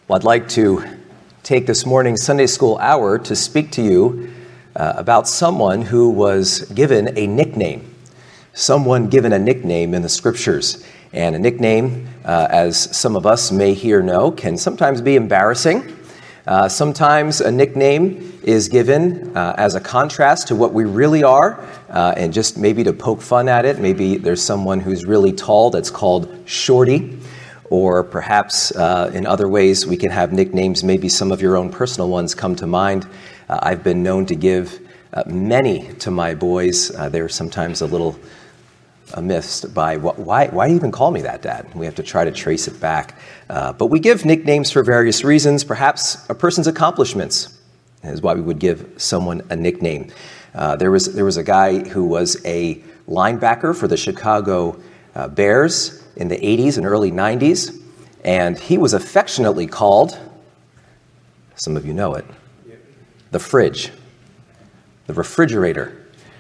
Well, I'd like to take this morning's Sunday school hour to speak to you about someone who was given a nickname. Someone given a nickname in the Scriptures. And a nickname, as some of us may here know, can sometimes be embarrassing. Sometimes a nickname is given as a contrast to what we really are, and just maybe to poke fun at it. Maybe there's someone who's really tall that's called Shorty. Or perhaps in other ways we can have nicknames. Maybe some of your own personal ones come to mind. I've been known to give many to my boys. They're sometimes a little amazed by, why do you even call me that, Dad? We have to try to trace it back. But we give nicknames for various reasons. Perhaps a person's accomplishments is why we would give someone a nickname. There was a guy who was a linebacker for the Chicago Bears in the 80s and early 90s, and he was affectionately called, some of you know it, the fridge, the refrigerator.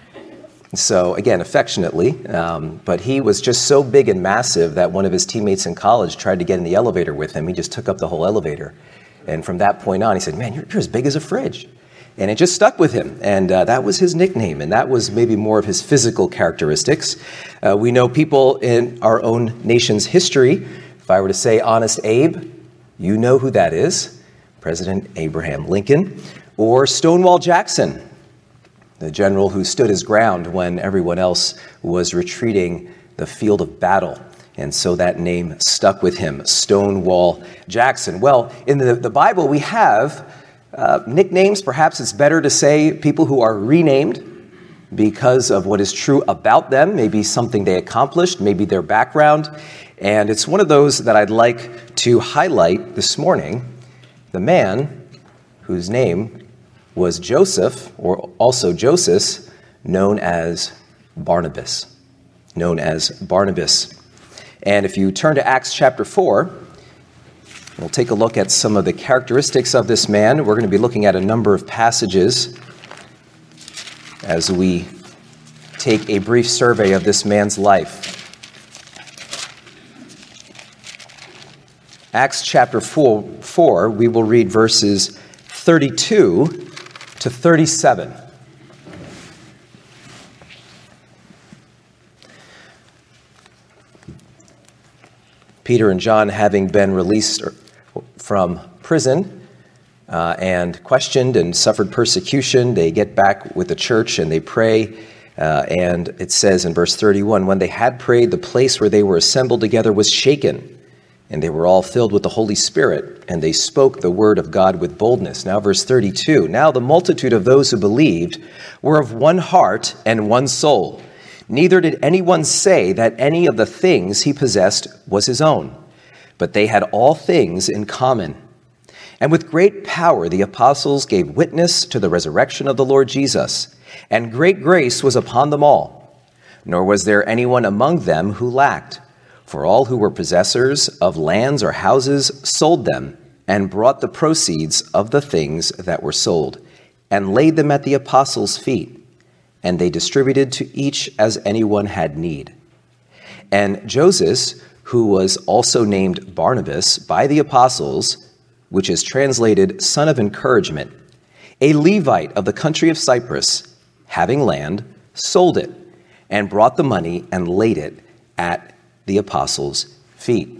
So again, affectionately, but he was just so big and massive that one of his teammates in college tried to get in the elevator with him. He just took up the whole elevator. And from that point on, he said, "Man, you're as big as a fridge." And it just stuck with him, and that was his nickname, and that was maybe more of his physical characteristics. We know people in our own nation's history. If I were to say Honest Abe, you know who that is, President Abraham Lincoln, or Stonewall Jackson, the general who stood his ground when everyone else was retreating the field of battle. And so that name stuck with him, Stonewall Jackson. Well, in the Bible we have nicknames. Perhaps it's better to say people who are renamed because of what is true about them, maybe something they accomplished, maybe their background. And it's one of those that I'd like to highlight this morning, the man whose name was Joseph, or also Joseph, known as Barnabas. And if you turn to Acts chapter 4, we'll take a look at some of the characteristics of this man. We're going to be looking at a number of passages as we take a brief survey of this man's life. Acts chapter 4, we will read verses 32 to 37. Peter and John, having been released from prison and questioned and suffered persecution, they get back with the church and they pray. And it says in verse 31, when they had prayed, the place where they were assembled together was shaken, and they were all filled with the Holy Spirit, and they spoke the word of God with boldness. Now verse 32, now the multitude of those who believed were of one heart and one soul. Neither did anyone say that any of the things he possessed was his own, but they had all things in common. And with great power the apostles gave witness to the resurrection of the Lord Jesus, and great grace was upon them all. Nor was there anyone among them who lacked, for all who were possessors of lands or houses sold them, and brought the proceeds of the things that were sold, and laid them at the apostles' feet. And they distributed to each as anyone had need. And Joseph, who was also named Barnabas by the apostles, which is translated son of encouragement, a Levite of the country of Cyprus, having land, sold it, and brought the money and laid it at the apostles' feet.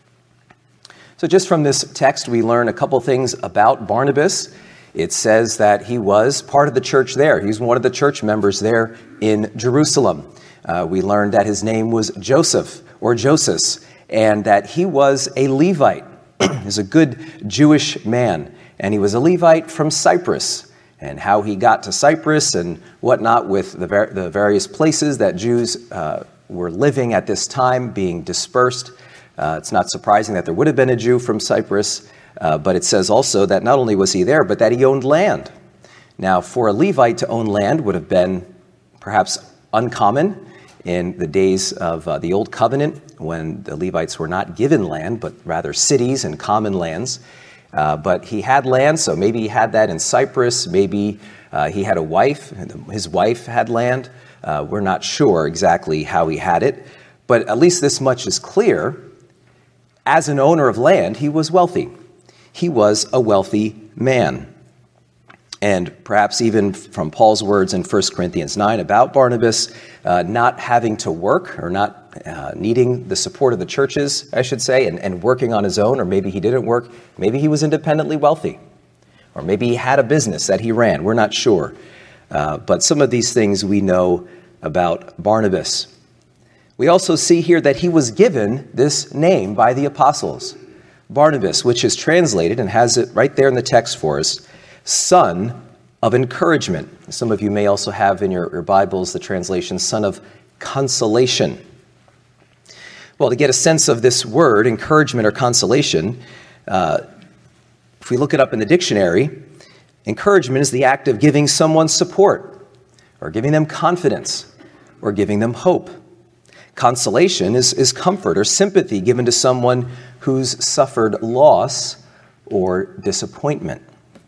So just from this text, we learn a couple things about Barnabas. It says that he was part of the church there. He's one of the church members there in Jerusalem. We learned that his name was Joseph, or Joseph, and that he was a Levite. He's a good Jewish man, and he was a Levite from Cyprus. And how he got to Cyprus and whatnot with the various places that Jews were living at this time, being dispersed. It's not surprising that there would have been a Jew from Cyprus. But it says also that not only was he there, but that he owned land. Now, for a Levite to own land would have been perhaps uncommon in the days of the Old Covenant, when the Levites were not given land, but rather cities and common lands. But he had land, so maybe he had that in Cyprus. Maybe he had a wife, and his wife had land. We're not sure exactly how he had it. But at least this much is clear. As an owner of land, he was wealthy. he was a wealthy man. And perhaps even from Paul's words in 1 Corinthians 9 about Barnabas not having to work or not needing the support of the churches, I should say, and working on his own, or maybe he didn't work. Maybe he was independently wealthy, or maybe he had a business that he ran. We're not sure. But some of these things we know about Barnabas. We also see here that he was given this name by the apostles. Barnabas, which is translated and has it right there in the text for us, son of encouragement. Some of you may also have in your Bibles the translation, son of consolation. Well, to get a sense of this word, encouragement or consolation, if we look it up in the dictionary, encouragement is the act of giving someone support, or giving them confidence, or giving them hope. Consolation is comfort or sympathy given to someone who's suffered loss or disappointment.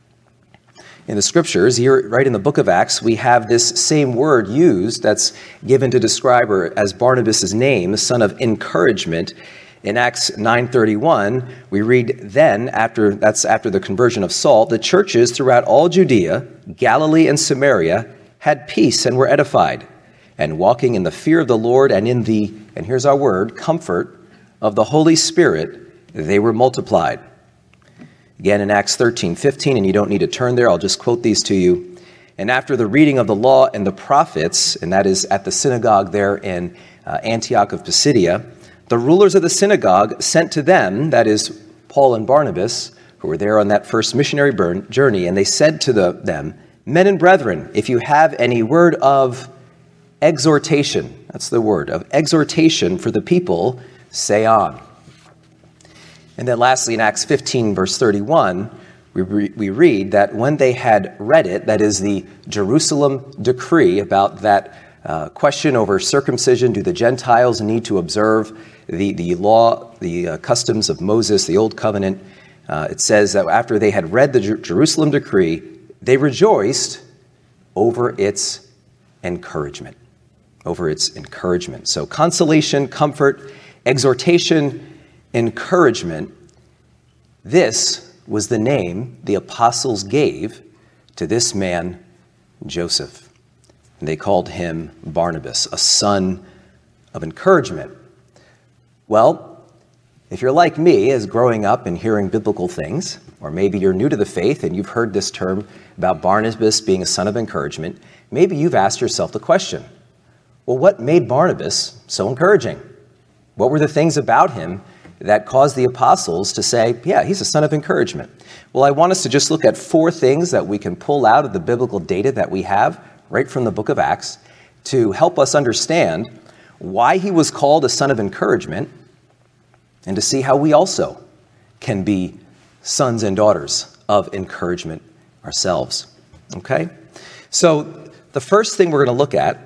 In the scriptures, here right in the book of Acts, we have this same word used that's given to describe her as Barnabas' name, son of encouragement. In Acts 9:31, we read, then, after the conversion of Saul, the churches throughout all Judea, Galilee, and Samaria had peace and were edified, and walking in the fear of the Lord and in the, and here's our word, comfort of the Holy Spirit, they were multiplied. Again, in Acts 13:15, and you don't need to turn there, I'll just quote these to you. And after the reading of the law and the prophets, and that is at the synagogue there in Antioch of Pisidia, the rulers of the synagogue sent to them, that is Paul and Barnabas, who were there on that first missionary journey, and they said to them, men and brethren, if you have any word of exhortation, that's the word, of exhortation for the people, say on. And then lastly, in Acts 15, verse 31, we read that when they had read it, that is the Jerusalem decree about that question over circumcision, do the Gentiles need to observe the law, the customs of Moses, the Old Covenant, it says that after they had read the Jerusalem decree, they rejoiced over its encouragement. So consolation, comfort, exhortation, encouragement. This was the name the apostles gave to this man, Joseph. And they called him Barnabas, a son of encouragement. Well, if you're like me, as growing up and hearing biblical things, or maybe you're new to the faith and you've heard this term about Barnabas being a son of encouragement, maybe you've asked yourself the question, well, what made Barnabas so encouraging? What were the things about him that caused the apostles to say, yeah, he's a son of encouragement? Well, I want us to just look at 4 things that we can pull out of the biblical data that we have right from the book of Acts to help us understand why he was called a son of encouragement and to see how we also can be sons and daughters of encouragement ourselves. Okay? So the first thing we're going to look at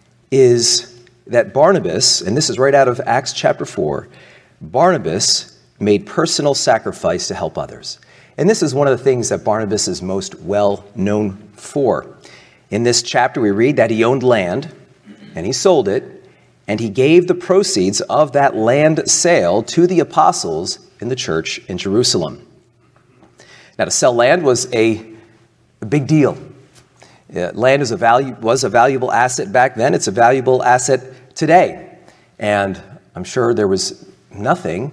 is that Barnabas, and this is right out of Acts chapter 4, Barnabas made personal sacrifice to help others. And this is one of the things that Barnabas is most well known for. In this chapter, we read that he owned land, and he sold it, and he gave the proceeds of that land sale to the apostles in the church in Jerusalem. Now, to sell land was a big deal. Land was a valuable asset back then. It's a valuable asset today. And I'm sure there was nothing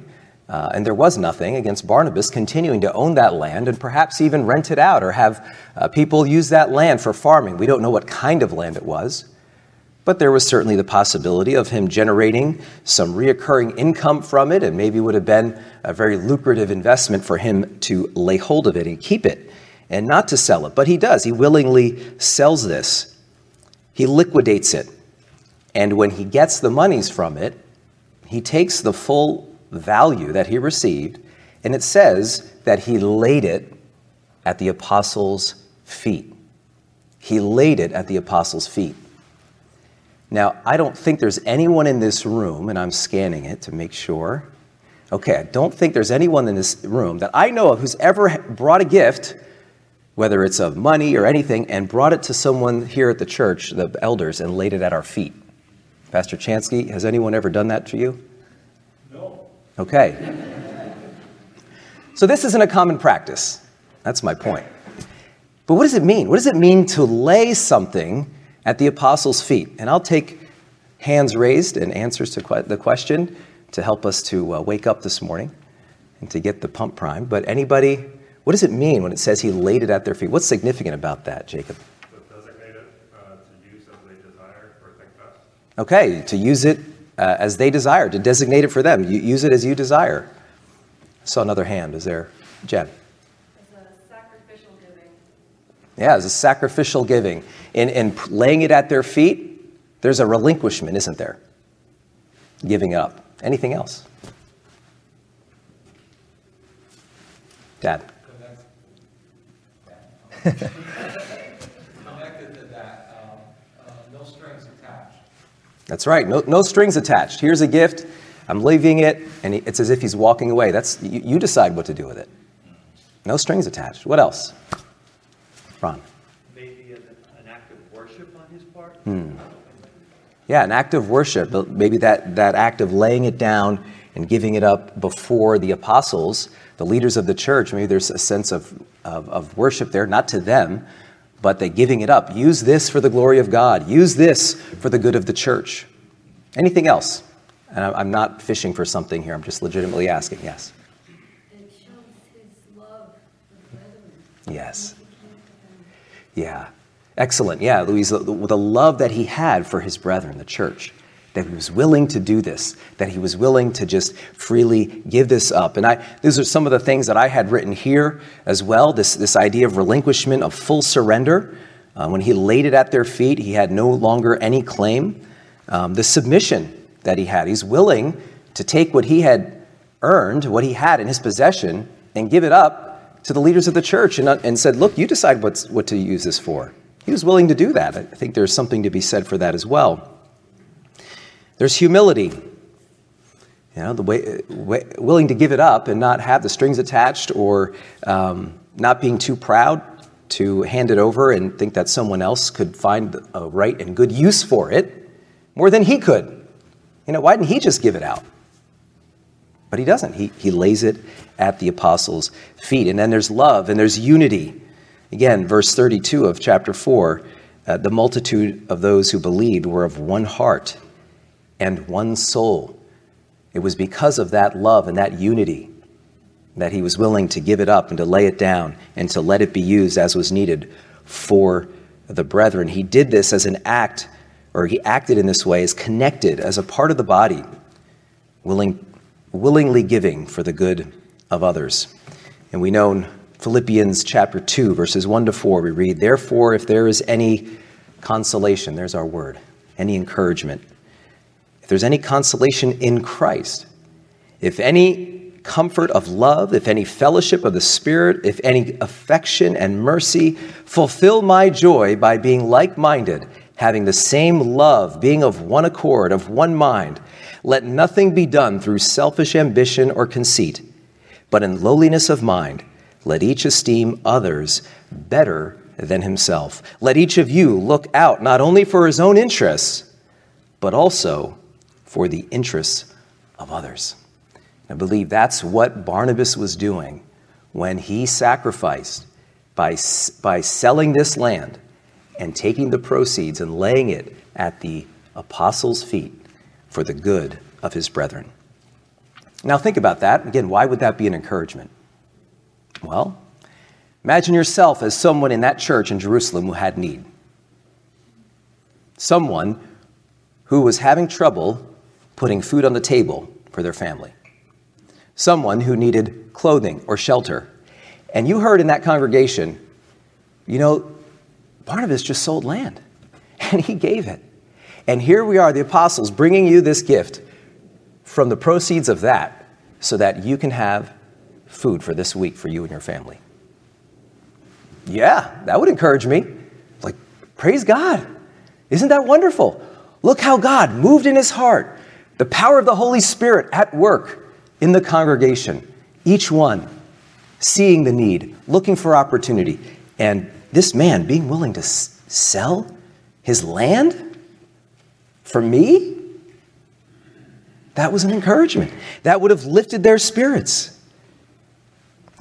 against Barnabas continuing to own that land and perhaps even rent it out or have people use that land for farming. We don't know what kind of land it was, but there was certainly the possibility of him generating some reoccurring income from it, and maybe would have been a very lucrative investment for him to lay hold of it and keep it and not to sell it. But he does. He willingly sells this. He liquidates it. And when he gets the monies from it, he takes the full value that he received, and it says that he laid it at the apostles' feet. He laid it at the apostles' feet. Now, I don't think there's anyone in this room, and I'm scanning it to make sure. Okay, I don't think there's anyone in this room that I know of who's ever brought a gift, whether it's of money or anything, and brought it to someone here at the church, the elders, and laid it at our feet. Pastor Chansky, has anyone ever done that to you? No. Okay. So this isn't a common practice. That's my point. But what does it mean? What does it mean to lay something at the apostles' feet? And I'll take hands raised and answers to the question to help us to wake up this morning and to get the pump primed. But anybody, what does it mean when it says he laid it at their feet? What's significant about that, Jacob? So designate it to use as they desire or think best. Okay, to use it as they desire, to designate it for them. You use it as you desire. I saw another hand. Is there? Jen? As a sacrificial giving. Yeah, as a sacrificial giving. In laying it at their feet, there's a relinquishment, isn't there? Giving it up. Anything else? Dad? Connected to that, no strings attached. That's right. No strings attached. Here's a gift. I'm leaving it, and it's as if he's walking away. That's you decide what to do with it. No strings attached. What else? Ron? Maybe an act of worship on his part? Yeah, an act of worship. Maybe that act of laying it down and giving it up before the apostles, the leaders of the church. Maybe there's a sense of worship there, not to them, but they're giving it up. Use this for the glory of God. Use this for the good of the church. Anything else? And I'm not fishing for something here. I'm just legitimately asking. Yes? It shows his love for the brethren. Yes. Yeah. Excellent. Yeah, Louise, the love that he had for his brethren, the church, that he was willing to do this, that he was willing to just freely give this up. And these are some of the things that I had written here as well, this idea of relinquishment, of full surrender. When he laid it at their feet, he had no longer any claim. The submission that he had. He's willing to take what he had earned, what he had in his possession, and give it up to the leaders of the church and said, look, you decide what to use this for. He was willing to do that. I think there's something to be said for that as well. There's humility. You know, willing to give it up and not have the strings attached, or not being too proud to hand it over and think that someone else could find a right and good use for it more than he could. You know, why didn't he just give it out? But he doesn't. He lays it at the apostles' feet. And then there's love and there's unity. Again, verse 32 of chapter 4, the multitude of those who believed were of one heart and one soul. It was because of that love and that unity that he was willing to give it up and to lay it down and to let it be used as was needed for the brethren. He did this as an act, or he acted in this way as connected, as a part of the body, willingly giving for the good of others. And we know in Philippians chapter 2, verses 1 to 4, we read, therefore, if there is any consolation, there's our word, any encouragement, if there's any consolation in Christ, if any comfort of love, if any fellowship of the Spirit, if any affection and mercy, fulfill my joy by being like-minded, having the same love, being of one accord, of one mind. Let nothing be done through selfish ambition or conceit, but in lowliness of mind, let each esteem others better than himself. Let each of you look out not only for his own interests, but also for the interests of others. I believe that's what Barnabas was doing when he sacrificed by selling this land and taking the proceeds and laying it at the apostles' feet for the good of his brethren. Now think about that. Again, why would that be an encouragement? Well, imagine yourself as someone in that church in Jerusalem who had need. Someone who was having trouble putting food on the table for their family. Someone who needed clothing or shelter. And you heard in that congregation, you know, Barnabas just sold land and he gave it. And here we are, the apostles, bringing you this gift from the proceeds of that so that you can have food for this week for you and your family. Yeah, that would encourage me. Like, praise God. Isn't that wonderful? Look how God moved in his heart. The power of the Holy Spirit at work in the congregation. Each one seeing the need, looking for opportunity. And this man being willing to sell his land for me, that was an encouragement. That would have lifted their spirits.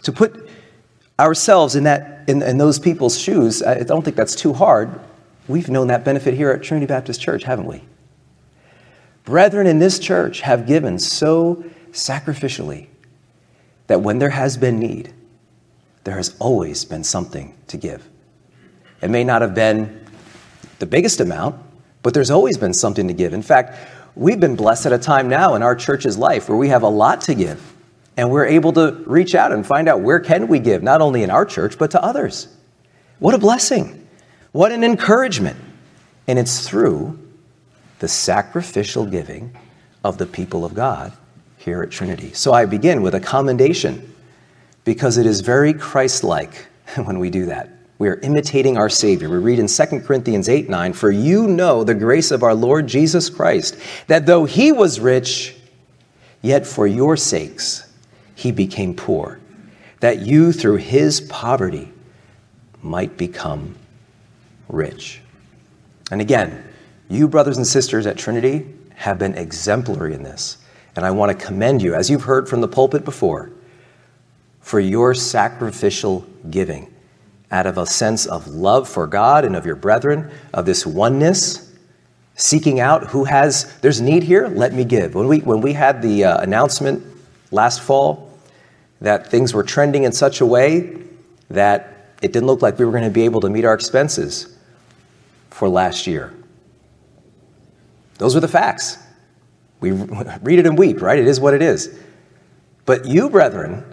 To put ourselves in those people's shoes, I don't think that's too hard. We've known that benefit here at Trinity Baptist Church, haven't we? Brethren in this church have given so sacrificially that when there has been need, there has always been something to give. It may not have been the biggest amount, but there's always been something to give. In fact, we've been blessed at a time now in our church's life where we have a lot to give. And we're able to reach out and find out where can we give, not only in our church, but to others. What a blessing. What an encouragement. And it's through the sacrificial giving of the people of God here at Trinity. So I begin with a commendation because it is very Christ-like when we do that. We are imitating our Savior. We read in 2 Corinthians 8:9, "For you know the grace of our Lord Jesus Christ, that though he was rich, yet for your sakes he became poor, that you through his poverty might become rich." And again, you brothers and sisters at Trinity have been exemplary in this. And I want to commend you, as you've heard from the pulpit before, for your sacrificial giving out of a sense of love for God and of your brethren, of this oneness, seeking out there's need here, let me give. When we had the announcement last fall that things were trending in such a way that it didn't look like we were going to be able to meet our expenses for last year. Those were the facts. We read it and weep, right? It is what it is. But you, brethren,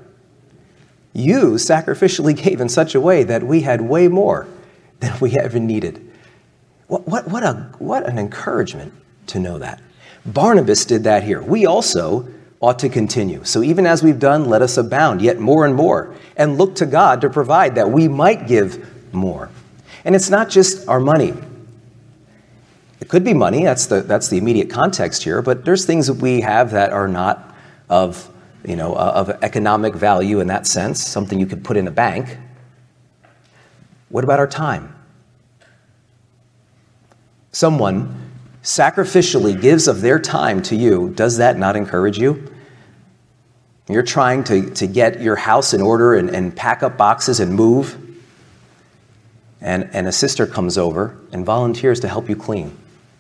you sacrificially gave in such a way that we had way more than we ever needed. What an encouragement to know that. Barnabas did that here. We also ought to continue. So even as we've done, let us abound yet more and more, and look to God to provide that we might give more. And it's not just our money. It could be money, that's the immediate context here, but there's things that we have that are not of economic value in that sense, something you could put in a bank. What about our time? Someone sacrificially gives of their time to you. Does that not encourage you? You're trying to get your house in order and pack up boxes and move, and a sister comes over and volunteers to help you clean.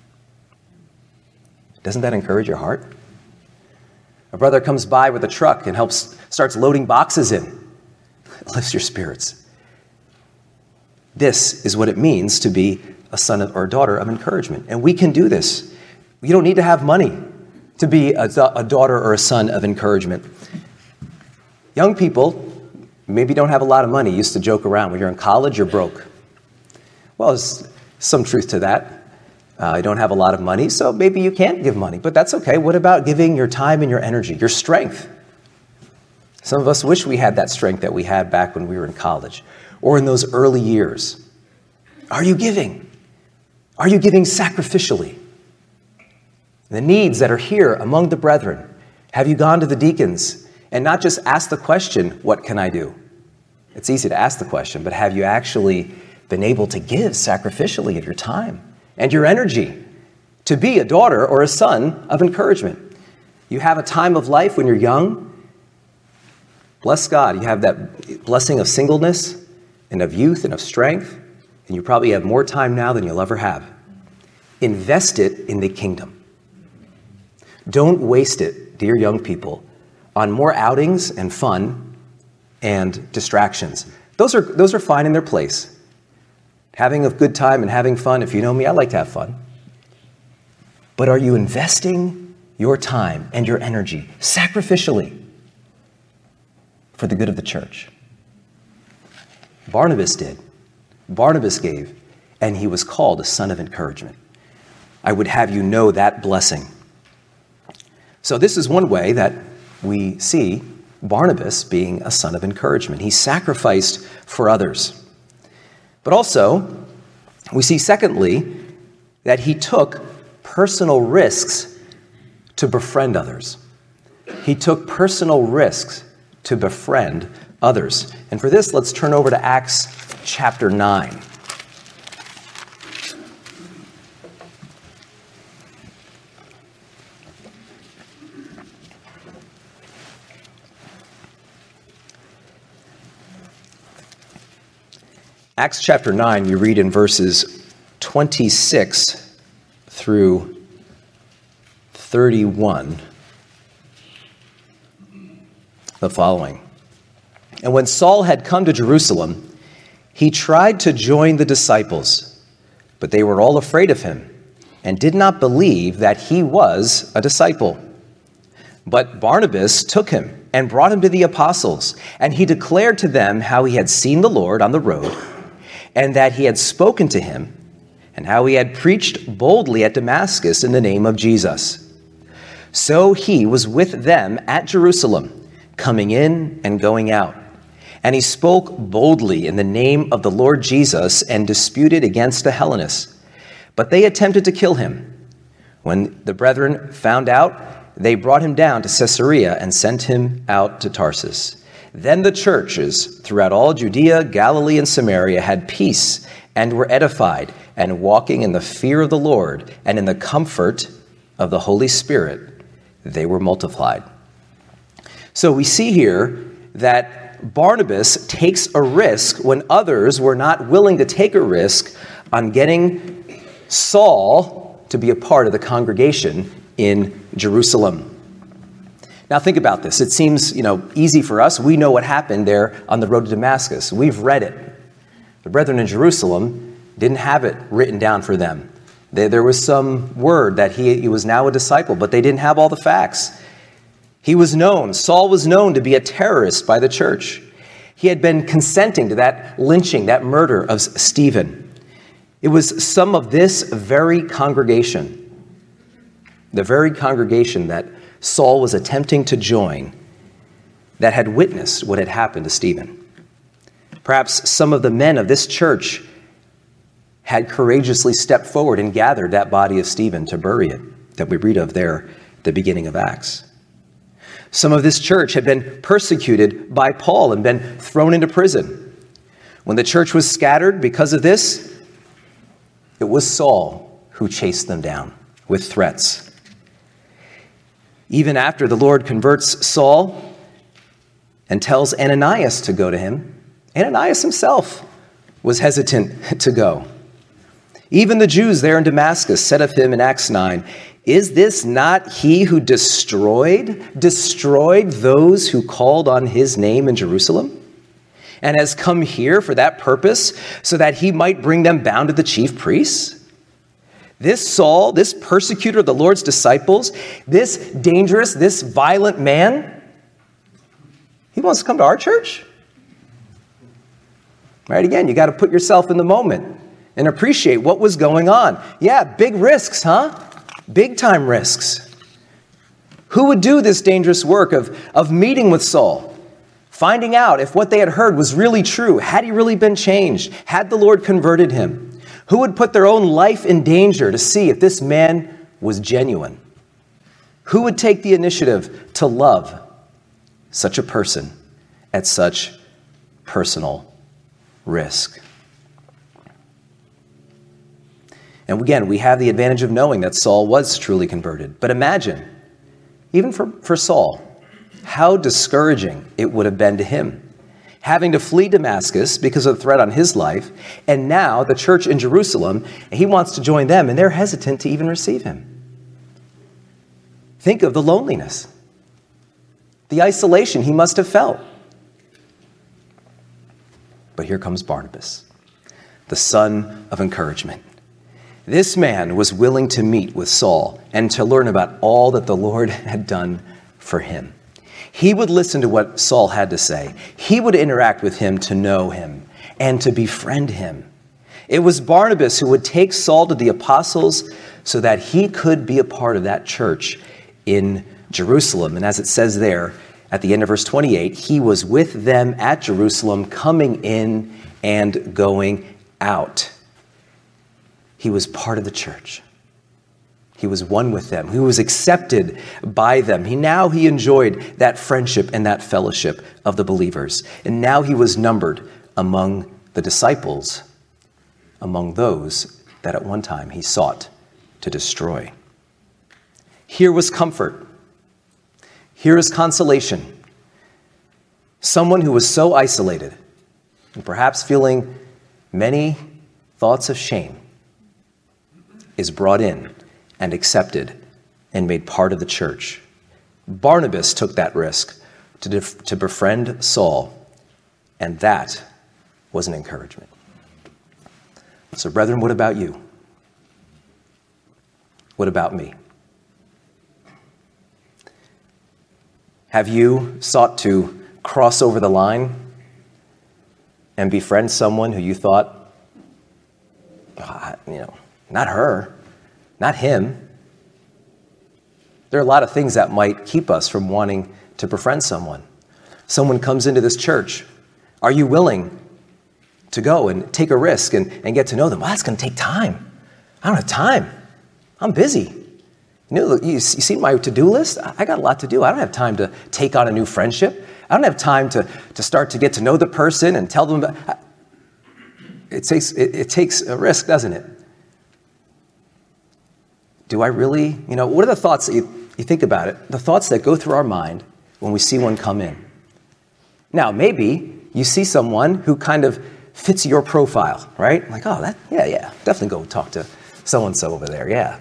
Doesn't that encourage your heart? A brother comes by with a truck and starts loading boxes in. It lifts your spirits. This is what it means to be a son or daughter of encouragement. And we can do this. You don't need to have money to be a daughter or a son of encouragement. Young people maybe don't have a lot of money. You used to joke around, when you're in college, you're broke. Well, there's some truth to that. You don't have a lot of money, so maybe you can't give money, but that's okay. What about giving your time and your energy, your strength? Some of us wish we had that strength that we had back when we were in college or in those early years. Are you giving? Are you giving sacrificially? The needs that are here among the brethren. Have you gone to the deacons and not just asked the question, what can I do? It's easy to ask the question, but have you actually been able to give sacrificially of your time and your energy to be a daughter or a son of encouragement? You have a time of life when you're young. Bless God, you have that blessing of singleness and of youth and of strength, and you probably have more time now than you'll ever have. Invest it in the kingdom. Don't waste it, dear young people, on more outings and fun and distractions. Those are fine in their place. Having a good time and having fun, if you know me, I like to have fun. But are you investing your time and your energy sacrificially for the good of the church? Barnabas did. Barnabas gave, and he was called a son of encouragement. I would have you know that blessing. So this is one way that we see Barnabas being a son of encouragement. He sacrificed for others. But also, we see secondly, that he took personal risks to befriend others. He took personal risks to befriend others. And for this, let's turn over to Acts chapter 9. Acts chapter 9, you read in verses 26 through 31 the following. And when Saul had come to Jerusalem, he tried to join the disciples, but they were all afraid of him and did not believe that he was a disciple. But Barnabas took him and brought him to the apostles, and he declared to them how he had seen the Lord on the road, and that he had spoken to him, and how he had preached boldly at Damascus in the name of Jesus. So he was with them at Jerusalem, coming in and going out. And he spoke boldly in the name of the Lord Jesus and disputed against the Hellenists. But they attempted to kill him. When the brethren found out, they brought him down to Caesarea and sent him out to Tarsus. Then the churches throughout all Judea, Galilee, and Samaria had peace and were edified, and walking in the fear of the Lord and in the comfort of the Holy Spirit, they were multiplied. So we see here that Barnabas takes a risk when others were not willing to take a risk on getting Saul to be a part of the congregation in Jerusalem. Now think about this. It seems, easy for us. We know what happened there on the road to Damascus. We've read it. The brethren in Jerusalem didn't have it written down for them. There was some word that he was now a disciple, but they didn't have all the facts. He was known, Saul was known to be a terrorist by the church. He had been consenting to that lynching, that murder of Stephen. It was some of this very congregation, the very congregation that Saul was attempting to join, that had witnessed what had happened to Stephen. Perhaps some of the men of this church had courageously stepped forward and gathered that body of Stephen to bury it, that we read of there at the beginning of Acts. Some of this church had been persecuted by Paul and been thrown into prison. When the church was scattered because of this, it was Saul who chased them down with threats. Even after the Lord converts Saul and tells Ananias to go to him, Ananias himself was hesitant to go. Even the Jews there in Damascus said of him in Acts 9, "Is this not he who destroyed those who called on his name in Jerusalem? And has come here for that purpose, so that he might bring them bound to the chief priests?" This Saul, this persecutor of the Lord's disciples, this dangerous, this violent man, he wants to come to our church? Right, again, you got to put yourself in the moment and appreciate what was going on. Yeah, big risks, huh? Big time risks. Who would do this dangerous work of meeting with Saul, finding out if what they had heard was really true? Had he really been changed? Had the Lord converted him? Who would put their own life in danger to see if this man was genuine? Who would take the initiative to love such a person at such personal risk? And again, we have the advantage of knowing that Saul was truly converted. But imagine, even for Saul, how discouraging it would have been to him, having to flee Damascus because of the threat on his life, and now the church in Jerusalem, he wants to join them, and they're hesitant to even receive him. Think of the loneliness, the isolation he must have felt. But here comes Barnabas, the son of encouragement. This man was willing to meet with Saul and to learn about all that the Lord had done for him. He would listen to what Saul had to say. He would interact with him to know him and to befriend him. It was Barnabas who would take Saul to the apostles so that he could be a part of that church in Jerusalem. And as it says there at the end of verse 28, he was with them at Jerusalem, coming in and going out. He was part of the church. He was one with them. He was accepted by them. He enjoyed that friendship and that fellowship of the believers. And now he was numbered among the disciples, among those that at one time he sought to destroy. Here was comfort. Here is consolation. Someone who was so isolated and perhaps feeling many thoughts of shame is brought in and accepted and made part of the church. Barnabas took that risk to befriend Saul, and that was an encouragement. So, brethren, what about you? What about me? Have you sought to cross over the line and befriend someone who you thought, not her, not him? There are a lot of things that might keep us from wanting to befriend someone. Someone comes into this church. Are you willing to go and take a risk and get to know them? Well, that's going to take time. I don't have time. I'm busy. You see my to-do list? I got a lot to do. I don't have time to take on a new friendship. I don't have time to start to get to know the person and tell them about. It takes a risk, doesn't it? Do I really, what are the thoughts that you think about it? The thoughts that go through our mind when we see one come in. Now, maybe you see someone who kind of fits your profile, right? Like, definitely go talk to so-and-so over there, yeah.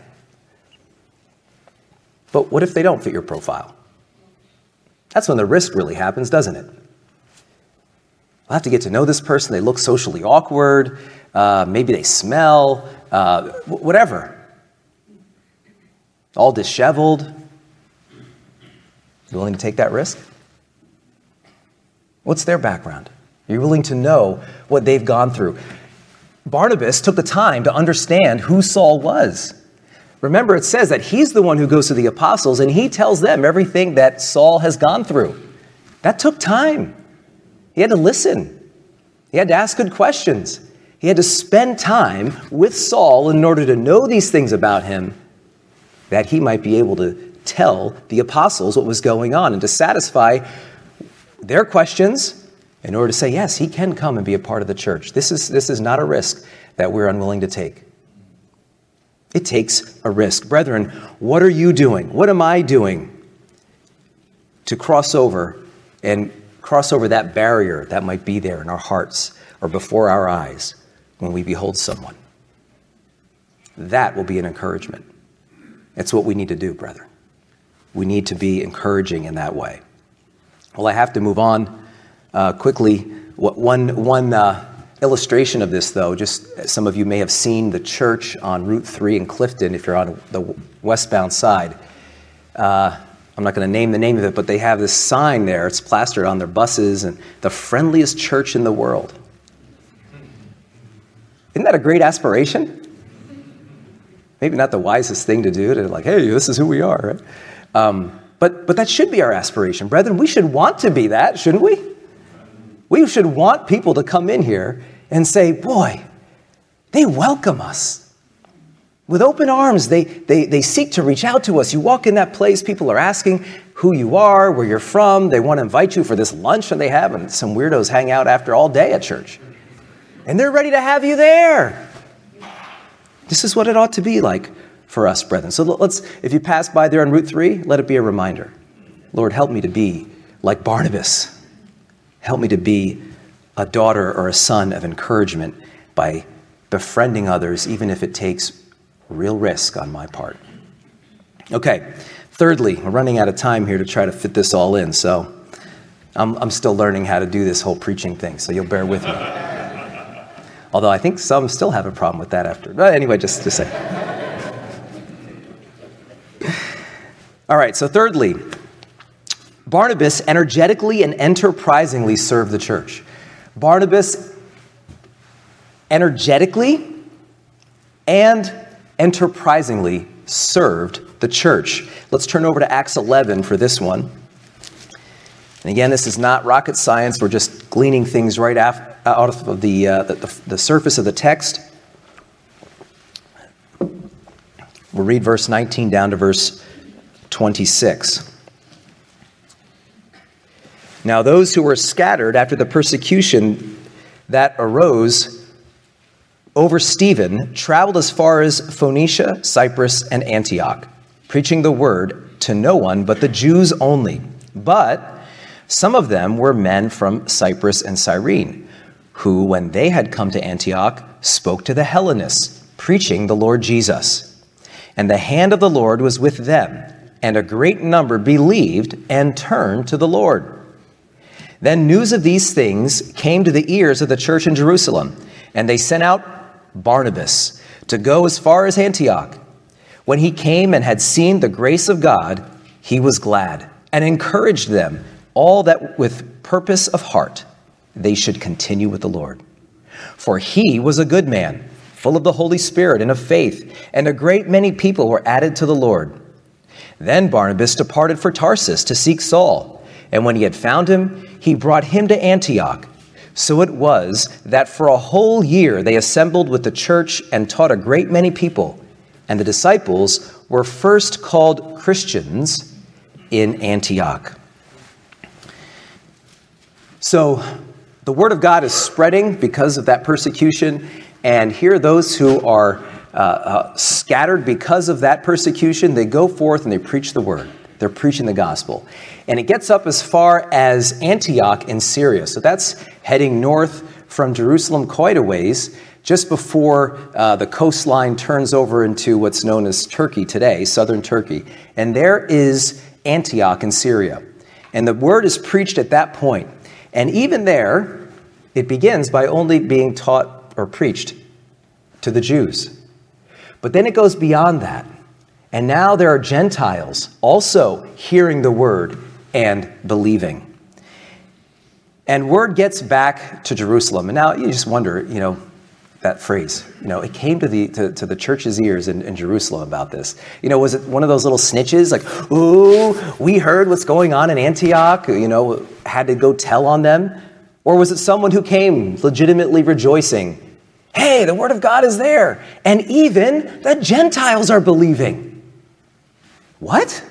But what if they don't fit your profile? That's when the risk really happens, doesn't it? I'll have to get to know this person. They look socially awkward. Maybe they smell, whatever. All disheveled. You willing to take that risk? What's their background? Are you willing to know what they've gone through? Barnabas took the time to understand who Saul was. Remember, it says that he's the one who goes to the apostles and he tells them everything that Saul has gone through. That took time. He had to listen. He had to ask good questions. He had to spend time with Saul in order to know these things about him, that he might be able to tell the apostles what was going on and to satisfy their questions in order to say, yes, he can come and be a part of the church. This is not a risk that we're unwilling to take. It takes a risk. Brethren, what are you doing? What am I doing to cross over that barrier that might be there in our hearts or before our eyes when we behold someone? That will be an encouragement. It's what we need to do, brethren. We need to be encouraging in that way. Well, I have to move on quickly. One illustration of this, though, just some of you may have seen the church on Route 3 in Clifton, if you're on the westbound side. I'm not going to name the name of it, but they have this sign there. It's plastered on their buses, and the friendliest church in the world. Isn't that a great aspiration? Maybe not the wisest thing to do, to like, hey, this is who we are, right? But that should be our aspiration. Brethren, we should want to be that, shouldn't we? We should want people to come in here and say, boy, they welcome us. With open arms, they seek to reach out to us. You walk in that place, people are asking who you are, where you're from. They want to invite you for this lunch that they have, and some weirdos hang out after all day at church. And they're ready to have you there. This is what it ought to be like for us, brethren. So if you pass by there on Route 3, let it be a reminder. Lord, help me to be like Barnabas. Help me to be a daughter or a son of encouragement by befriending others, even if it takes real risk on my part. Okay, thirdly, we're running out of time here to try to fit this all in, so I'm still learning how to do this whole preaching thing, so you'll bear with me. Although I think some still have a problem with that after. But anyway, just to say. All right, so thirdly, Barnabas energetically and enterprisingly served the church. Barnabas energetically and enterprisingly served the church. Let's turn over to Acts 11 for this one. And again, this is not rocket science. We're just gleaning things right out of the surface of the text. We'll read verse 19 down to verse 26. Now those who were scattered after the persecution that arose over Stephen traveled as far as Phoenicia, Cyprus, and Antioch, preaching the word to no one but the Jews only. But some of them were men from Cyprus and Cyrene, who, when they had come to Antioch, spoke to the Hellenists, preaching the Lord Jesus. And the hand of the Lord was with them, and a great number believed and turned to the Lord. Then news of these things came to the ears of the church in Jerusalem, and they sent out Barnabas to go as far as Antioch. When he came and had seen the grace of God, he was glad and encouraged them all that with purpose of heart they should continue with the Lord. For he was a good man, full of the Holy Spirit and of faith, and a great many people were added to the Lord. Then Barnabas departed for Tarsus to seek Saul, and when he had found him, he brought him to Antioch. So it was that for a whole year they assembled with the church and taught a great many people, and the disciples were first called Christians in Antioch. So the word of God is spreading because of that persecution, and here are those who are scattered because of that persecution. They go forth and they preach the word. They're preaching the gospel. And it gets up as far as Antioch in Syria. So that's heading north from Jerusalem quite a ways, just before the coastline turns over into what's known as Turkey today, southern Turkey. And there is Antioch in Syria. And the word is preached at that point. And even there, it begins by only being taught or preached to the Jews. But then it goes beyond that. And now there are Gentiles also hearing the word and believing. And word gets back to Jerusalem. And now you just wonder, that phrase, it came to the church's ears in Jerusalem about this. Was it one of those little snitches like, ooh, we heard what's going on in Antioch, had to go tell on them? Or was it someone who came legitimately rejoicing, hey, the word of God is there, and even the Gentiles are believing? What?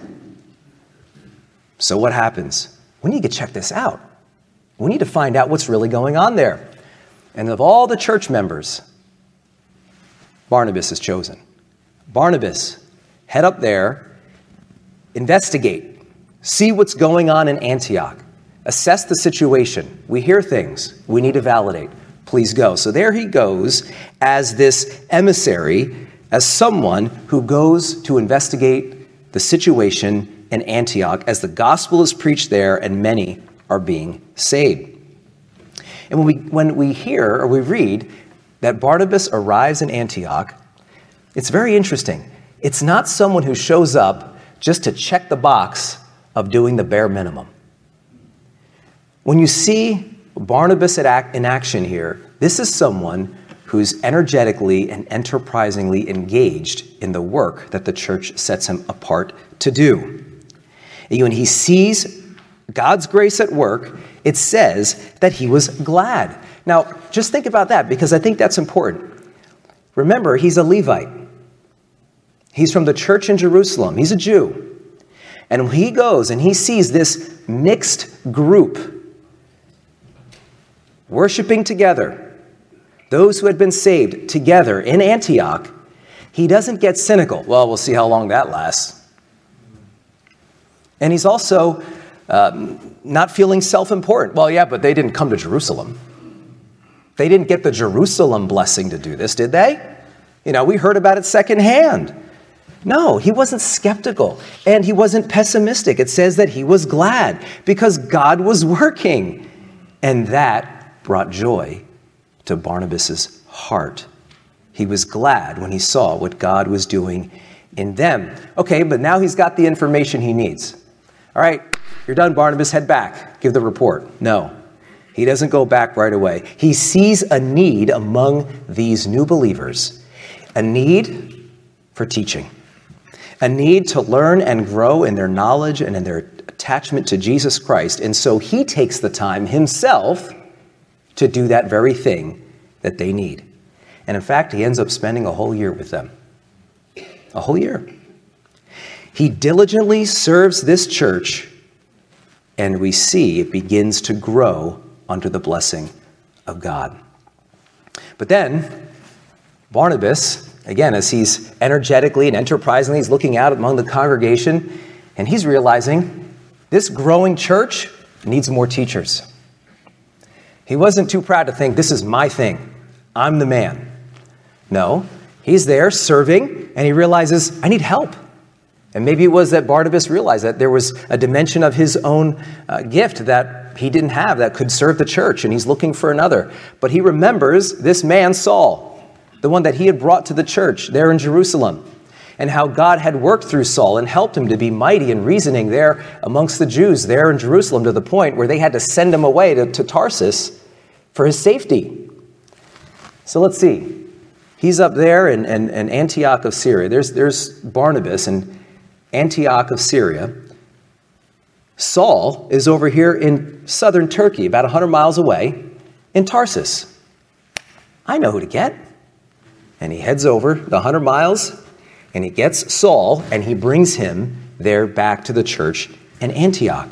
So what happens? We need to check this out. We need to find out what's really going on there. And of all the church members, Barnabas is chosen. Barnabas, head up there, investigate, see what's going on in Antioch, assess the situation. We hear things. We need to validate. Please go. So there he goes as this emissary, as someone who goes to investigate the situation in Antioch as the gospel is preached there and many are being saved. And when we hear or we read that Barnabas arrives in Antioch, it's very interesting. It's not someone who shows up just to check the box of doing the bare minimum. When you see Barnabas in action here, this is someone who's energetically and enterprisingly engaged in the work that the church sets him apart to do. And when he sees God's grace at work, it says that he was glad. Now, just think about that, because I think that's important. Remember, he's a Levite. He's from the church in Jerusalem. He's a Jew. And when he goes and he sees this mixed group worshiping together, those who had been saved together in Antioch, he doesn't get cynical. Well, we'll see how long that lasts. And he's also not feeling self-important. Well, yeah, but they didn't come to Jerusalem. They didn't get the Jerusalem blessing to do this, did they? We heard about it secondhand. No, he wasn't skeptical and he wasn't pessimistic. It says that he was glad because God was working. And that brought joy to Barnabas' heart. He was glad when he saw what God was doing in them. Okay, but now he's got the information he needs. All right, you're done, Barnabas, head back. Give the report. No, he doesn't go back right away. He sees a need among these new believers, a need for teaching, a need to learn and grow in their knowledge and in their attachment to Jesus Christ. And so he takes the time himself to do that very thing that they need. And in fact, he ends up spending a whole year with them. A whole year. He diligently serves this church, and we see it begins to grow under the blessing of God. But then, Barnabas, again, as he's energetically and enterprisingly, he's looking out among the congregation, and he's realizing this growing church needs more teachers. He wasn't too proud to think, this is my thing. I'm the man. No, he's there serving, and he realizes, I need help. And maybe it was that Barnabas realized that there was a dimension of his own gift that he didn't have that could serve the church, and he's looking for another. But he remembers this man, Saul, the one that he had brought to the church there in Jerusalem, and how God had worked through Saul and helped him to be mighty in reasoning there amongst the Jews there in Jerusalem, to the point where they had to send him away to Tarsus for his safety. So let's see. He's up there in Antioch of Syria. There's Barnabas in Antioch of Syria. Saul is over here in southern Turkey, about 100 miles away, in Tarsus. I know who to get. And he heads over the 100 miles, and he gets Saul, and he brings him there back to the church in Antioch.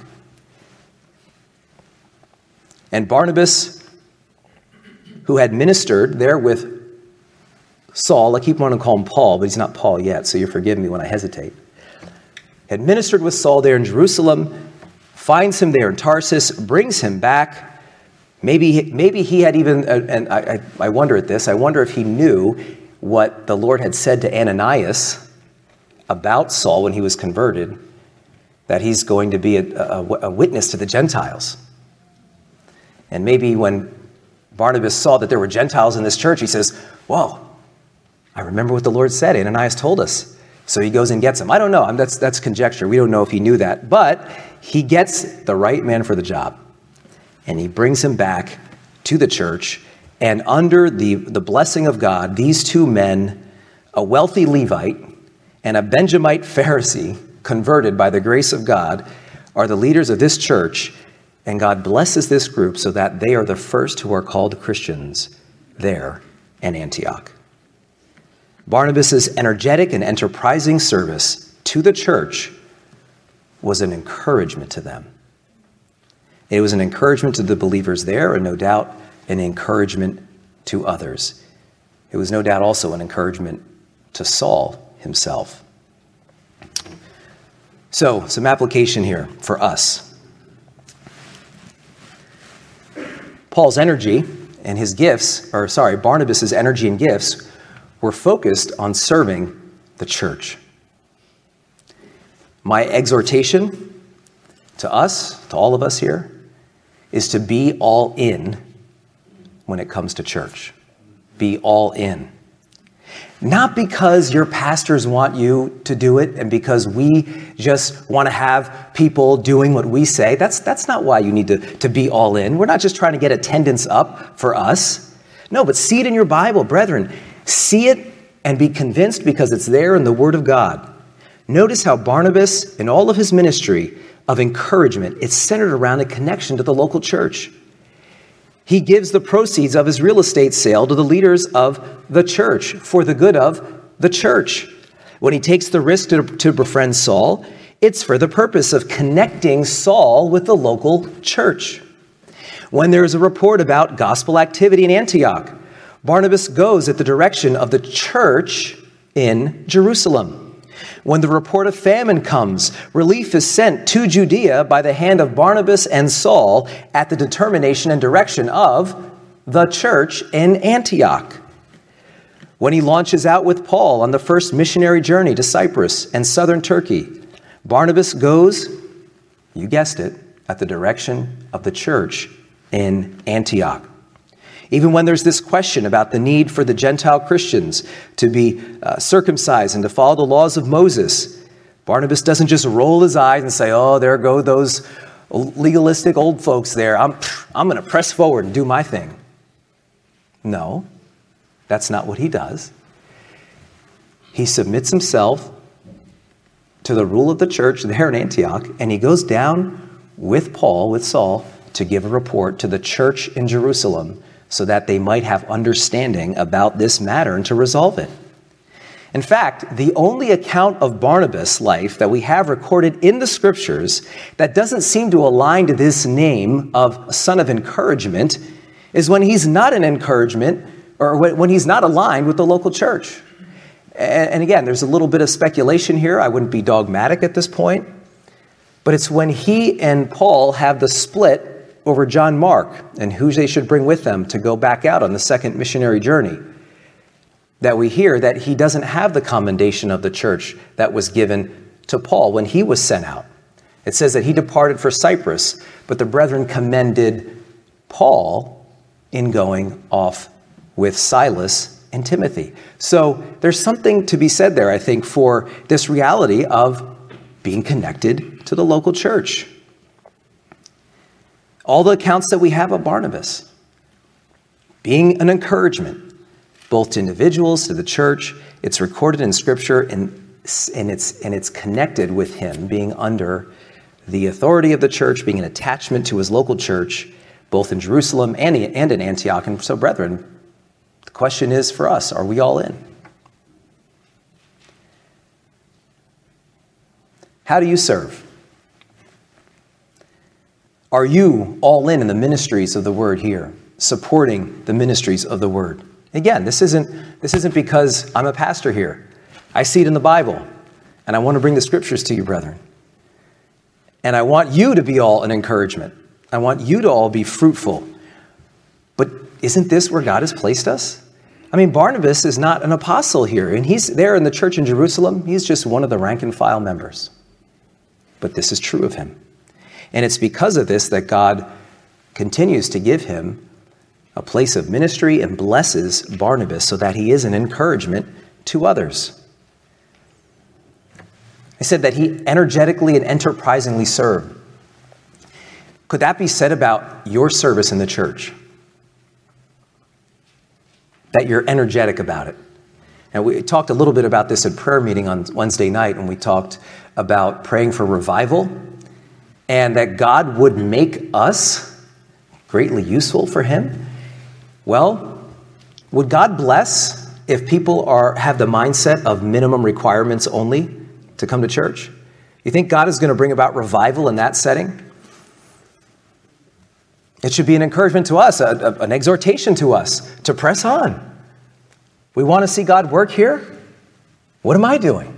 And Barnabas, who had ministered there with Saul, I keep wanting to call him Paul, but he's not Paul yet, so you forgive me when I hesitate, had ministered with Saul there in Jerusalem, finds him there in Tarsus, brings him back. Maybe he had even, and I wonder at this, I wonder if he knew what the Lord had said to Ananias about Saul when he was converted, that he's going to be a witness to the Gentiles. And maybe when Barnabas saw that there were Gentiles in this church, he says, whoa, I remember what the Lord said. Ananias told us. So he goes and gets him. I don't know. That's conjecture. We don't know if he knew that. But he gets the right man for the job. And he brings him back to the church. And under the blessing of God, these two men, a wealthy Levite and a Benjamite Pharisee, converted by the grace of God, are the leaders of this church. And God blesses this group so that they are the first who are called Christians there in Antioch. Barnabas' energetic and enterprising service to the church was an encouragement to them. It was an encouragement to the believers there, and no doubt an encouragement to others. It was no doubt also an encouragement to Saul himself. So, some application here for us. Paul's energy and his gifts, Barnabas' energy and gifts were focused on serving the church. My exhortation to us, to all of us here, is to be all in when it comes to church. Be all in. Not because your pastors want you to do it and because we just want to have people doing what we say. That's not why you need to be all in. We're not just trying to get attendance up for us. No, but see it in your Bible, brethren. See it and be convinced because it's there in the Word of God. Notice how Barnabas, in all of his ministry of encouragement, it's centered around a connection to the local church. He gives the proceeds of his real estate sale to the leaders of the church for the good of the church. When he takes the risk to befriend Saul, it's for the purpose of connecting Saul with the local church. When there is a report about gospel activity in Antioch, Barnabas goes at the direction of the church in Jerusalem. When the report of famine comes, relief is sent to Judea by the hand of Barnabas and Saul at the determination and direction of the church in Antioch. When he launches out with Paul on the first missionary journey to Cyprus and southern Turkey, Barnabas goes, you guessed it, at the direction of the church in Antioch. Even when there's this question about the need for the Gentile Christians to be circumcised and to follow the laws of Moses, Barnabas doesn't just roll his eyes and say, oh, there go those legalistic old folks there. I'm going to press forward and do my thing. No, that's not what he does. He submits himself to the rule of the church there in Antioch, and he goes down with Paul, with Saul, to give a report to the church in Jerusalem so that they might have understanding about this matter and to resolve it. In fact, the only account of Barnabas' life that we have recorded in the scriptures that doesn't seem to align to this name of son of encouragement is when he's not an encouragement or when he's not aligned with the local church. And again, there's a little bit of speculation here. I wouldn't be dogmatic at this point. But it's when he and Paul have the split over John Mark and who they should bring with them to go back out on the second missionary journey, that we hear that he doesn't have the commendation of the church that was given to Paul when he was sent out. It says that he departed for Cyprus, but the brethren commended Paul in going off with Silas and Timothy. So there's something to be said there, I think, for this reality of being connected to the local church. All the accounts that we have of Barnabas being an encouragement, both to individuals, to the church. It's recorded in Scripture, and it's connected with him being under the authority of the church, being an attachment to his local church, both in Jerusalem and in Antioch. And so, brethren, the question is for us, are we all in? How do you serve? Are you all in the ministries of the word here, supporting the ministries of the word? Again, this isn't because I'm a pastor here. I see it in the Bible, and I want to bring the scriptures to you, brethren. And I want you to be all an encouragement. I want you to all be fruitful. But isn't this where God has placed us? I mean, Barnabas is not an apostle here, and he's there in the church in Jerusalem. He's just one of the rank and file members. But this is true of him. And it's because of this that God continues to give him a place of ministry and blesses Barnabas so that he is an encouragement to others. I said that he energetically and enterprisingly served. Could that be said about your service in the church? That you're energetic about it. And we talked a little bit about this at prayer meeting on Wednesday night when we talked about praying for revival and that God would make us greatly useful for him. Well, would God bless if people have the mindset of minimum requirements only to come to church? You think God is going to bring about revival in that setting? It should be an encouragement to us, an exhortation to us to press on. We want to see God work here. What am I doing?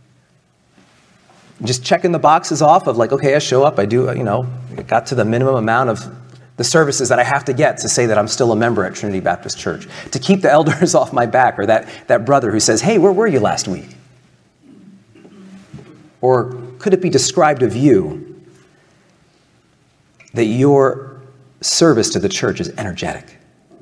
Just checking the boxes off of like, okay, I show up, I do, got to the minimum amount of the services that I have to get to say that I'm still a member at Trinity Baptist Church. To keep the elders off my back, or that brother who says, hey, where were you last week? Or could it be described of you that your service to the church is energetic?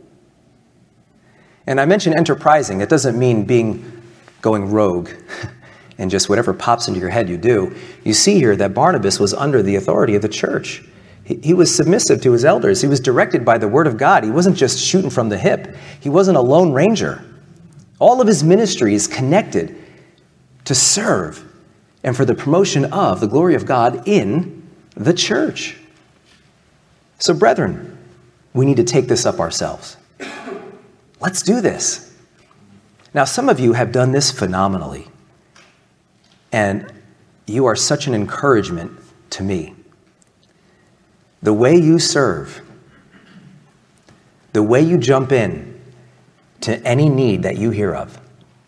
And I mentioned enterprising. It doesn't mean going rogue and just whatever pops into your head you do. You see here that Barnabas was under the authority of the church. He was submissive to his elders. He was directed by the word of God. He wasn't just shooting from the hip. He wasn't a lone ranger. All of his ministry is connected to serve and for the promotion of the glory of God in the church. So, brethren, we need to take this up ourselves. Let's do this. Now, some of you have done this phenomenally, and you are such an encouragement to me. The way you serve, the way you jump in to any need that you hear of,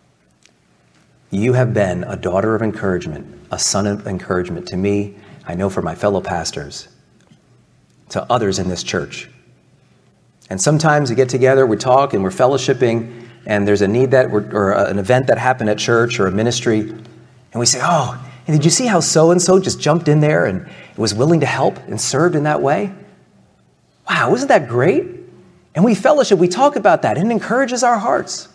you have been a daughter of encouragement, a son of encouragement to me, I know for my fellow pastors, to others in this church. And sometimes we get together, we talk, and we're fellowshipping, and there's a need or an event that happened at church or a ministry, and we say, oh, and did you see how so-and-so just jumped in there and was willing to help and served in that way? Wow, wasn't that great? And we fellowship, we talk about that, and it encourages our hearts.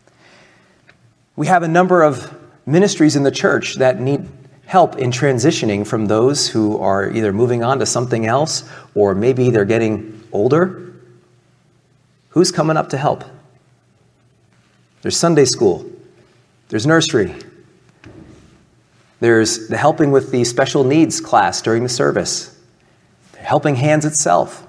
We have a number of ministries in the church that need help in transitioning from those who are either moving on to something else or maybe they're getting older. Who's coming up to help? There's Sunday school. There's nursery. There's the helping with the special needs class during the service. Helping Hands itself.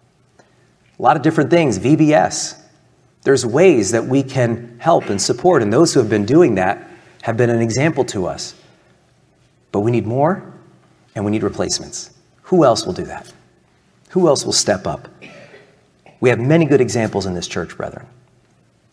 A lot of different things, VBS. There's ways that we can help and support, and those who have been doing that have been an example to us. But we need more, and we need replacements. Who else will do that? Who else will step up? We have many good examples in this church, brethren.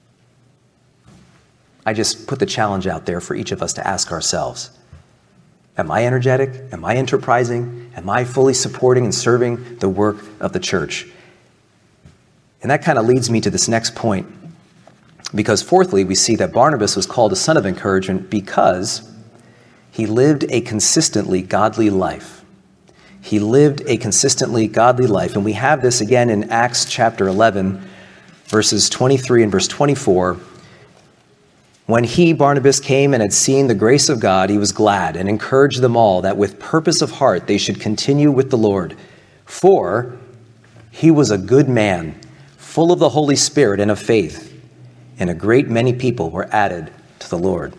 I just put the challenge out there for each of us to ask ourselves, Am I energetic? Am I enterprising? Am I fully supporting and serving the work of the church? And that kind of leads me to this next point. Because fourthly, we see that Barnabas was called a son of encouragement because he lived a consistently godly life. He lived a consistently godly life. And we have this again in Acts chapter 11, verses 23 and verse 24. When he, Barnabas, came and had seen the grace of God, he was glad and encouraged them all that with purpose of heart they should continue with the Lord. For he was a good man, full of the Holy Spirit and of faith, and a great many people were added to the Lord.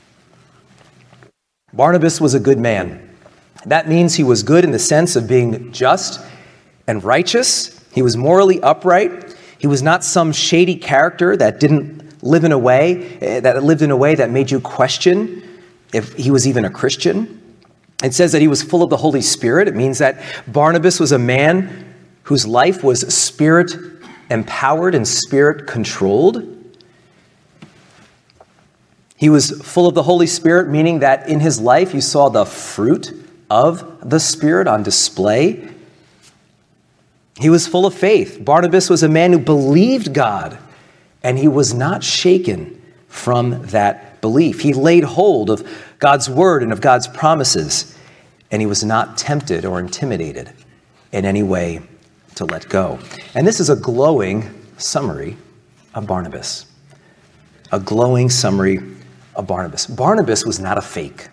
Barnabas was a good man. That means he was good in the sense of being just and righteous. He was morally upright. He was not some shady character that didn't lived in a way that made you question if he was even a Christian. It says that he was full of the Holy Spirit. It means that Barnabas was a man whose life was spirit empowered and spirit controlled. He was full of the Holy Spirit, meaning that in his life you saw the fruit of the Spirit on display. He was full of faith. Barnabas was a man who believed God, and he was not shaken from that belief. He laid hold of God's word and of God's promises, and he was not tempted or intimidated in any way to let go. And this is a glowing summary of Barnabas. A glowing summary of Barnabas. Barnabas was not a fake.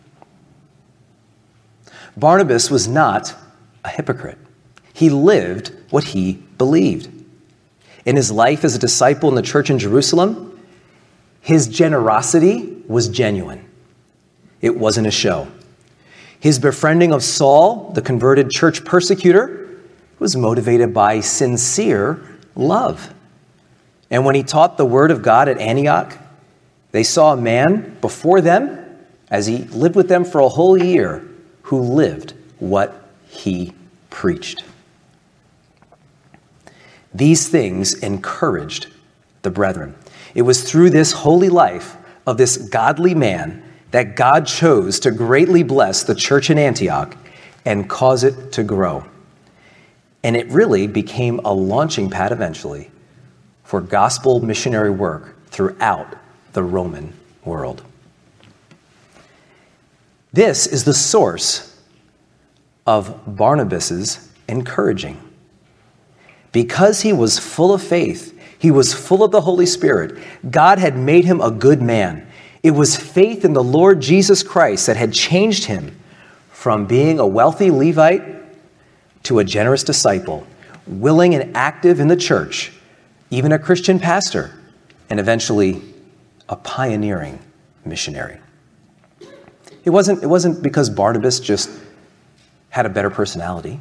Barnabas was not a hypocrite. He lived what he believed. In his life as a disciple in the church in Jerusalem, his generosity was genuine. It wasn't a show. His befriending of Saul, the converted church persecutor, was motivated by sincere love. And when he taught the word of God at Antioch, they saw a man before them, as he lived with them for a whole year, who lived what he preached. These things encouraged the brethren. It was through this holy life of this godly man that God chose to greatly bless the church in Antioch and cause it to grow. And it really became a launching pad eventually for gospel missionary work throughout the Roman world. This is the source of Barnabas's encouraging. Because he was full of faith, he was full of the Holy Spirit, God had made him a good man. It was faith in the Lord Jesus Christ that had changed him from being a wealthy Levite to a generous disciple, willing and active in the church, even a Christian pastor, and eventually a pioneering missionary. It wasn't because Barnabas just had a better personality.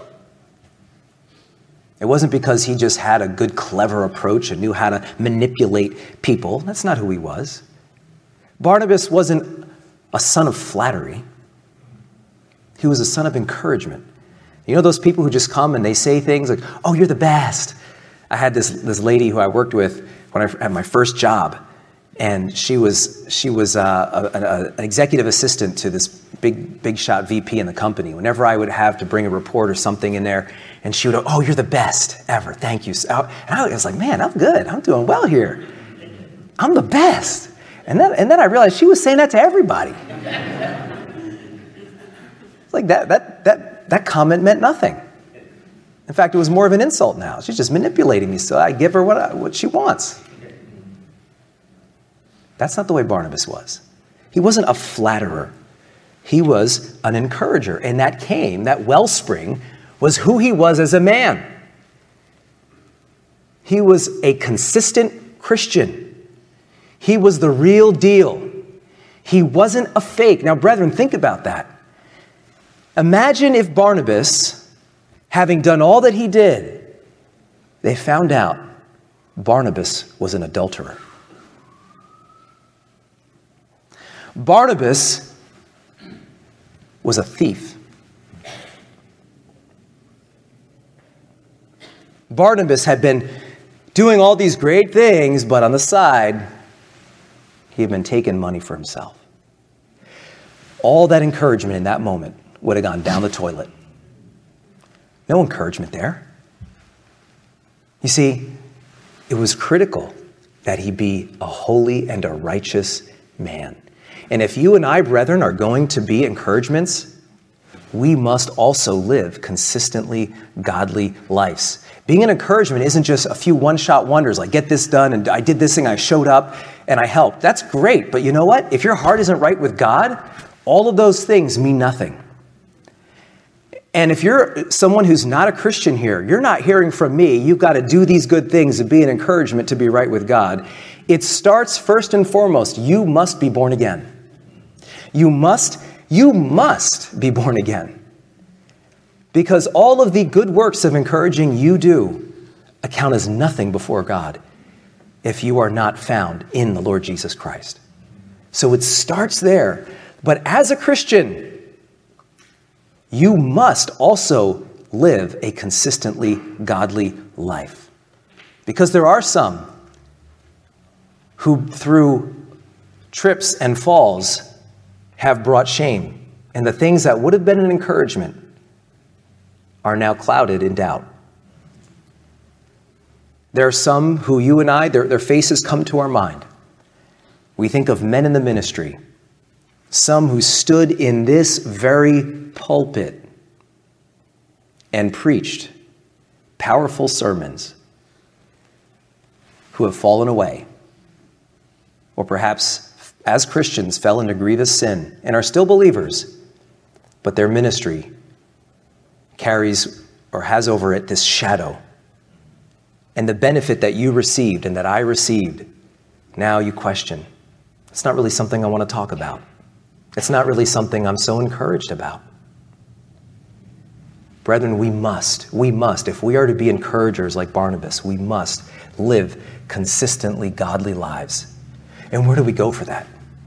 It wasn't because he just had a good, clever approach and knew how to manipulate people. That's not who he was. Barnabas wasn't a son of flattery. He was a son of encouragement. You know those people who just come and they say things like, "Oh, you're the best." I had this lady who I worked with when I had my first job, and she was an executive assistant to this big shot VP in the company. Whenever I would have to bring a report or something in there, and she would go, "Oh, you're the best ever. Thank you." And I was like, "Man, I'm good. I'm doing well here. I'm the best." And then I realized she was saying that to everybody. It's like that comment meant nothing. In fact, it was more of an insult now. She's just manipulating me, so I give her what she wants. That's not the way Barnabas was. He wasn't a flatterer. He was an encourager. And that wellspring was who he was as a man. He was a consistent Christian. He was the real deal. He wasn't a fake. Now, brethren, think about that. Imagine if Barnabas, having done all that he did, they found out Barnabas was an adulterer. Barnabas was a thief. Barnabas had been doing all these great things, but on the side, he had been taking money for himself. all that encouragement in that moment would have gone down the toilet. No encouragement there. You see, it was critical that he be a holy and a righteous man. And if you and I, brethren, are going to be encouragements, we must also live consistently godly lives. Being an encouragement isn't just a few one-shot wonders, like get this done, and I did this thing, I showed up, and I helped. That's great, but you know what? If your heart isn't right with God, all of those things mean nothing. And if you're someone who's not a Christian here, you're not hearing from me, you've got to do these good things to be an encouragement to be right with God. It starts first and foremost, you must be born again. You must be born again. Because all of the good works of encouraging you do account as nothing before God if you are not found in the Lord Jesus Christ. So it starts there. But as a Christian, you must also live a consistently godly life. Because there are some who, through trips and falls, have brought shame. And the things that would have been an encouragement are now clouded in doubt. There are some who you and I, their faces come to our mind. We think of men in the ministry, some who stood in this very pulpit and preached powerful sermons, who have fallen away, or perhaps as Christians fell into grievous sin and are still believers, but their ministry carries or has over it this shadow. And the benefit that you received and that I received, now you question. It's not really something I want to talk about. It's not really something I'm so encouraged about. Brethren, we must, if we are to be encouragers like Barnabas, we must live consistently godly lives. And where do we go for that?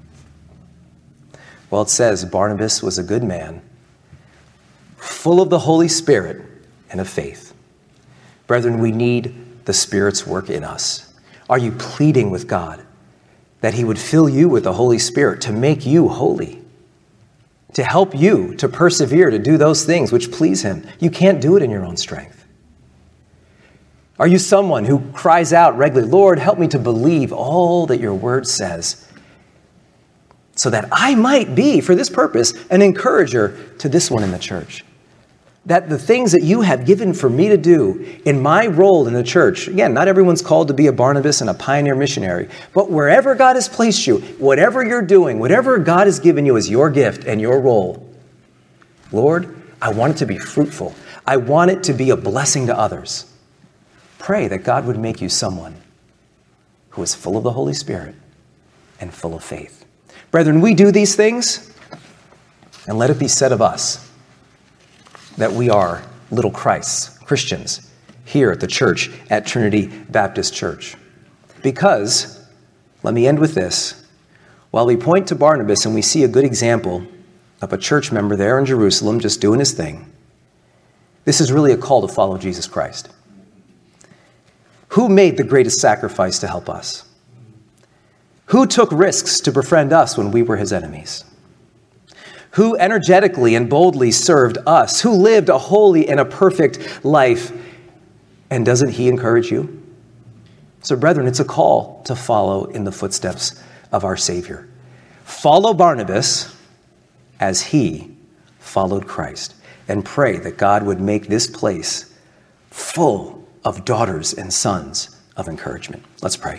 Well, it says Barnabas was a good man, full of the Holy Spirit and of faith. Brethren, we need the Spirit's work in us. Are you pleading with God that he would fill you with the Holy Spirit to make you holy, to help you to persevere, to do those things which please him? You can't do it in your own strength. Are you someone who cries out regularly, Lord, help me to believe all that your word says, so that I might be, for this purpose, an encourager to this one in the church? That the things that you have given for me to do in my role in the church, again, not everyone's called to be a Barnabas and a pioneer missionary, but wherever God has placed you, whatever you're doing, whatever God has given you as your gift and your role, Lord, I want it to be fruitful. I want it to be a blessing to others. Pray that God would make you someone who is full of the Holy Spirit and full of faith. Brethren, we do these things, and let it be said of us that we are little Christs, Christians, here at the church, at Trinity Baptist Church. Because, let me end with this, while we point to Barnabas and we see a good example of a church member there in Jerusalem just doing his thing, this is really a call to follow Jesus Christ. Who made the greatest sacrifice to help us? Who took risks to befriend us when we were his enemies? Who energetically and boldly served us? Who lived a holy and a perfect life? And doesn't he encourage you? So, brethren, it's a call to follow in the footsteps of our Savior. Follow Barnabas as he followed Christ, and pray that God would make this place full of daughters and sons of encouragement. Let's pray.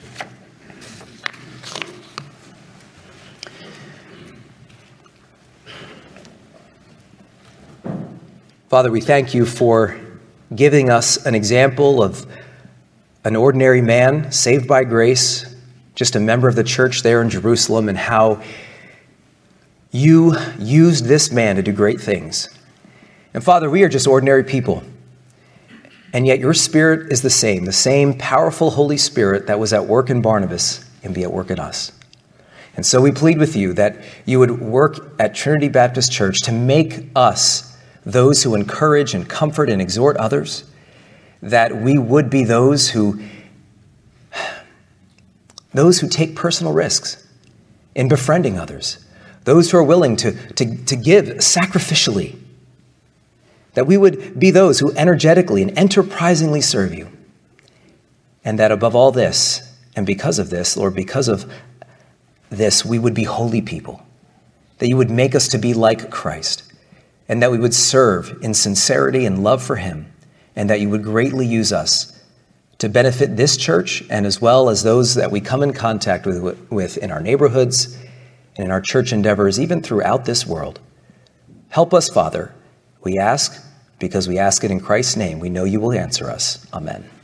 Father, we thank you for giving us an example of an ordinary man saved by grace, just a member of the church there in Jerusalem, and how you used this man to do great things. And Father, we are just ordinary people, and yet your Spirit is the same powerful Holy Spirit that was at work in Barnabas and be at work in us. And so we plead with you that you would work at Trinity Baptist Church to make us those who encourage and comfort and exhort others, that we would be those who take personal risks in befriending others, those who are willing to give sacrificially, that we would be those who energetically and enterprisingly serve you, and that above all this, and because of this, Lord, because of this, we would be holy people, that you would make us to be like Christ, and that we would serve in sincerity and love for him, and that you would greatly use us to benefit this church and as well as those that we come in contact with in our neighborhoods and in our church endeavors, even throughout this world. Help us, Father, we ask, because we ask it in Christ's name. We know you will answer us. Amen.